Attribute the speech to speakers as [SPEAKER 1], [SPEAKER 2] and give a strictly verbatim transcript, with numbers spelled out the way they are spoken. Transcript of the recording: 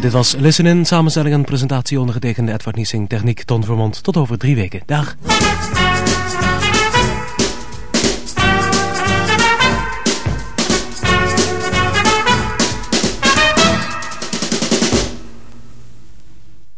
[SPEAKER 1] Dit was Listen In, samenstelling en presentatie ondergetekende Edward Niesing, techniek Ton Vermond. Tot over drie weken. Dag.